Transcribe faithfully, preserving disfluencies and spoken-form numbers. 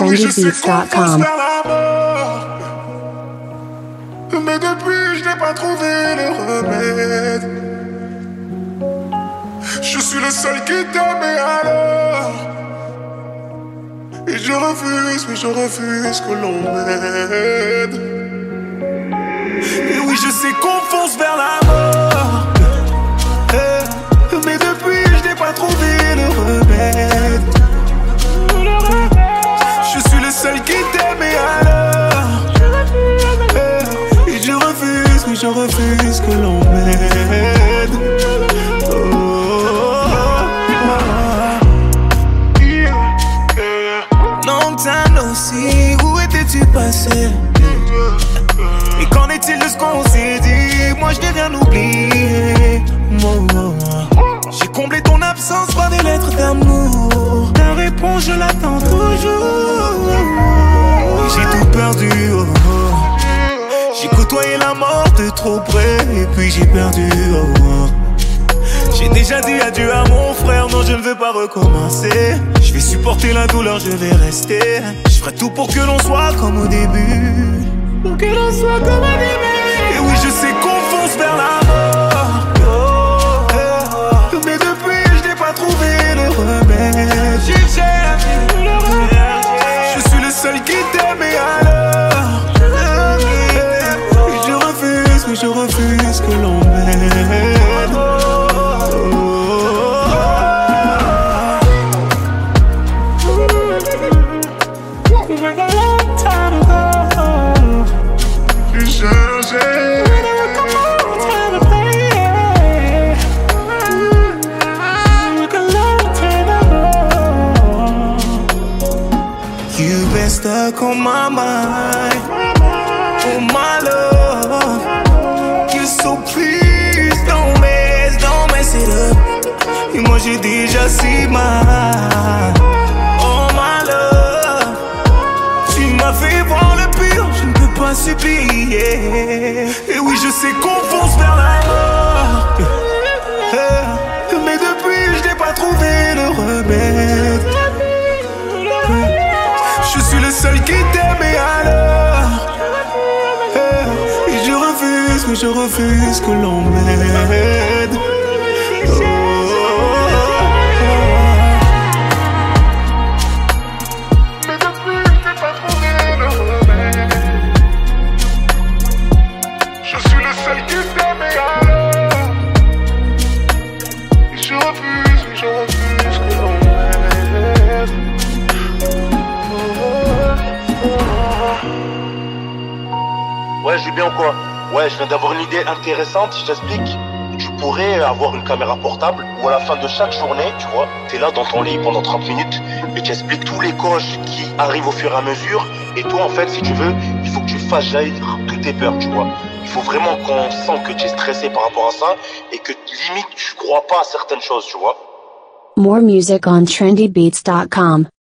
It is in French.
trendy beats dot com. Mais depuis je n'ai pas trouvé le remède. Je suis le seul qui t'aime et alors. Et je refuse, mais je refuse que l'on m'aide. Et oui je sais qu'on fonce vers la mort, mais depuis je n'ai pas trouvé le remède. Je suis le seul qui t'aime et alors. Et je refuse, mais je refuse que l'on m'aide. Oh, oh, oh. Long time no see, où étais-tu passé? Et qu'en est-il de ce qu'on s'est dit? Moi je n'ai rien oublié. Oh, oh, oh. J'ai comblé ton absence par des lettres d'amour. Ta réponse je l'attends toujours. J'ai tout perdu, oh, oh. J'ai côtoyé la mort de trop près. Et puis j'ai perdu, oh, oh. J'ai déjà dit adieu à mon frère. Non je ne veux pas recommencer. Je vais supporter la douleur, je vais rester. Je ferai tout pour que l'on soit comme au début. Pour que l'on soit comme au début. Et oui je sais qu'on fonce vers la mort. Mais depuis je n'ai pas trouvé le remède. J'ai cherché le remède. Je suis le seul qui t'aime et alors. Et je refuse, mais je refuse que l'on m'aide. J'ai cherché. Stuck on my mind, oh my love. You so please don't mess, don't mess it up. Et moi j'ai déjà si mal, oh my love. Tu m'as fait voir le pire, je ne peux pas supplier. Et oui je sais qu'on fonce vers la mort, mais depuis je n'ai pas trouvé le remède. Je suis le seul qui t'aime et alors. Et je refuse, mais je refuse que l'on m'aide. Oh, mais depuis je n'ai pas trouvé le remède. Je suis le seul qui t'aime et alors. Et je refuse, mais je refuse que l'on m'aide. Ouais, Julien ou quoi? Ouais, je viens d'avoir une idée intéressante, je t'explique. Tu pourrais avoir une caméra portable où à la fin de chaque journée, tu vois, t'es là dans ton lit pendant trente minutes et tu expliques tous les coches qui arrivent au fur et à mesure. Et toi, en fait, si tu veux, il faut que tu fasses jaillir toutes tes peurs, tu vois. Il faut vraiment qu'on sente que tu es stressé par rapport à ça et que limite tu crois pas à certaines choses, tu vois. More music on trendy beats dot com.